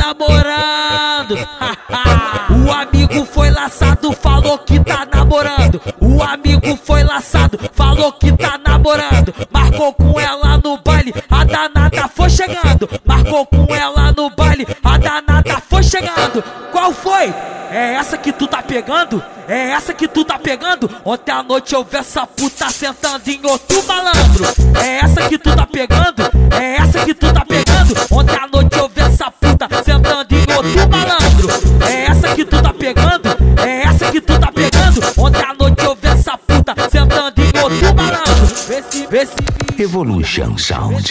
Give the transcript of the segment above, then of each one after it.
namorando. O amigo foi laçado, falou que tá namorando. O amigo foi laçado, falou que tá namorando. Marcou com ela no baile, a danada foi chegando. Marcou com ela no baile, a danada foi chegando. Qual foi? É essa que tu tá pegando? É essa que tu tá pegando? Ontem à noite eu vi essa puta sentando em outro malandro. É essa que tu tá pegando? É essa que tu tá pegando? Ontem à noite eu vi essa puta sentando em outro malandro. É essa que tu tá pegando? É essa que tu tá pegando? Ontem à noite eu vi essa puta sentando em outro malandro. Vê se Evolution Sound.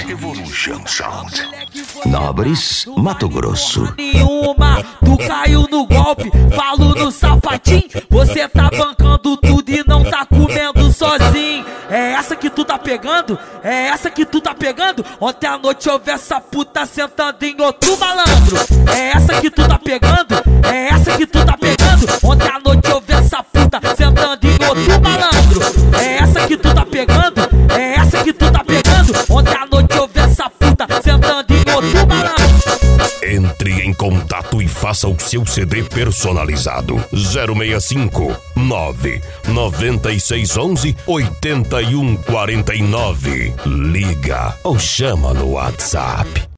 Nobres, Mato Grosso. Nenhuma, tu caiu no golpe, falo no sapatinho. Você tá bancando tudo e não tá comendo sozinho. É essa que tu tá pegando? É essa que tu tá pegando? Ontem à noite eu vi essa puta sentando em outro malandro. É essa que tu tá pegando? É essa que tu tá pegando? Ontem à noite eu vi essa puta sentando em outro malandro. É essa que tu tá pegando? É essa que tu tá pegando? Ontem à noite eu vi essa puta sentando em outro malandro. Entre em contato e faça o seu CD personalizado. 065 99611 8149. Liga ou chama no WhatsApp.